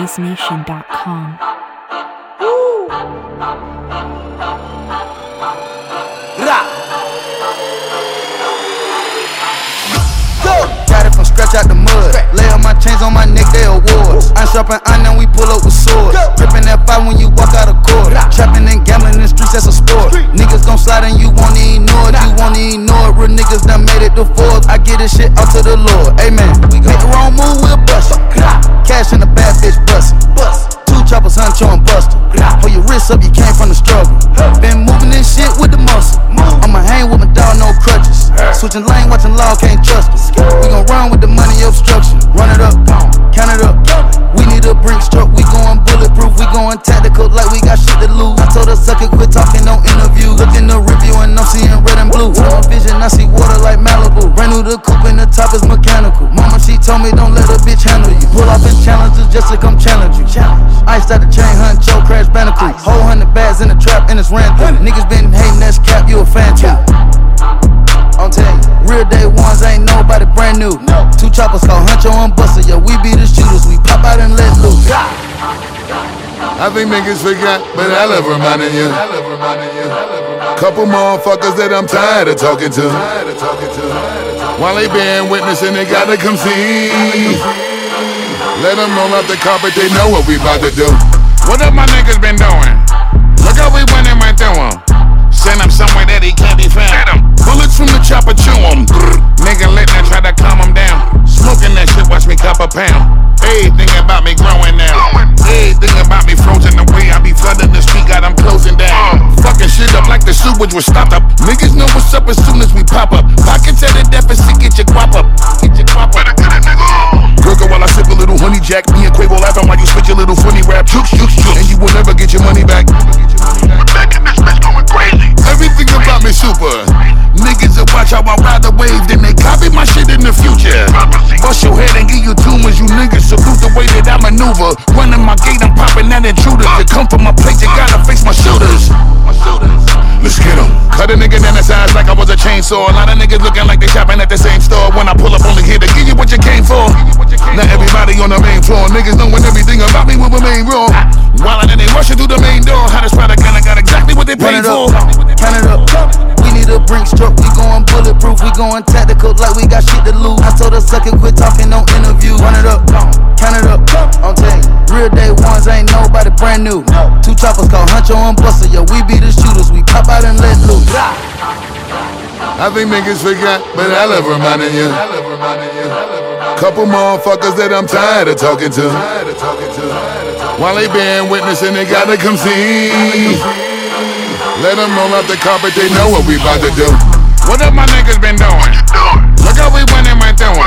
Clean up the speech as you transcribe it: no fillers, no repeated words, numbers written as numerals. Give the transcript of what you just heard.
BassNation.com. Got it from scratch out the mud. Lay on my chains on my neck, they awards. I'm sharpen iron, we pull up with swords. Drippin' that fire when you walk out of court. Trappin' and gambling in the streets, that's a sport. Niggas gon' slide and you won't even know it. You won't even know it. Real niggas done made it to Forbes. I get this shit out to the Lord. Amen. Make the wrong move, we'll bust it. Cash in the bad bitch bustin'. Two choppers, Huncho and Buster. Hold your wrist up, you came from the struggle. Been moving this shit with the muscle. I'ma hang with my dog, no crutches. Switching lane, watching law, can't trust us. We gon' run with the money obstruction. Run it up, count it up. We need a brink stroke, we going bulletproof. We going tactical like we got shit to lose. I told her suck it, quit talking, no interview. Look in the review and I'm seeing red and blue. No vision, I see water like Malibu. Brand new the coupe and the top is mechanical. Mama, she told me don't let a bitch handle you. Pull off in challenges just to come challenge you. Ice out the chain, Huncho, Crash Bandicoot. Whole 100 bags in the trap and it's ran through. Niggas been hating, that's cap, you a fan too. I'm telling you, real day ones ain't nobody brand new. Two choppers called Huncho and Buster, yeah, we be the shooters. We pop out and let loose. I think niggas forgot, but I love reminding you. Couple motherfuckers that I'm tired of talking to. While they being witnessing, they gotta come see. Let them roll up the carpet, they know what we about to do. What up my niggas been doing? Look how we winning right through him. Send him somewhere that he can't be found. Bullets from the chopper, chew him. Nigga lit and try to calm him down. Smoking that shit, watch me cop a pound. Everything about me growing now. Everything about me frozen away. I be flooding the street, got them closing down. Fucking shit up like the sewage was stopped up. Niggas know what's up as soon as we pop up. Pockets at a deficit, get your guap up. Get your guap up. Girl, while I sip a little honey jack. Me and Quavo laughing while you spit your little funny rap. Chooks. And you will never get your money back. Back in this bitch going crazy. Everything about me super. Niggas that watch how I ride the wave, then they copy my shit in the future. Bust your head and give you tumors, you niggas salute the way that I maneuver. Running my gate, I'm popping that intruder. To come from my place, you gotta face my shooters. Let's get 'em. Cut a nigga down the sides like I was a chainsaw. A lot of niggas looking like they shopping at the same store. When I pull up only here to give you what you came for. Now everybody on the main floor. Niggas knowing everything about me will remain raw. While then they rushing through the main door. Hottest product and I got exactly what they paid for. Count it up. We need a brink stroke. We going bulletproof. We going tactical like we got shit to lose. I told her suck it, quit talking, no interview. Run it up, count it up. I'm telling you, real day ones ain't nobody brand new. Two choppers called Huncho and Buster. Yeah, we be the shooters. We pop out and let loose. I think niggas forgot, but I love reminding you. Couple motherfuckers that I'm tired of talking to. While they being witnessing, they gotta come see. Let them roll up the carpet, they know what we about to do. What up my niggas been doing? Look how we winning right through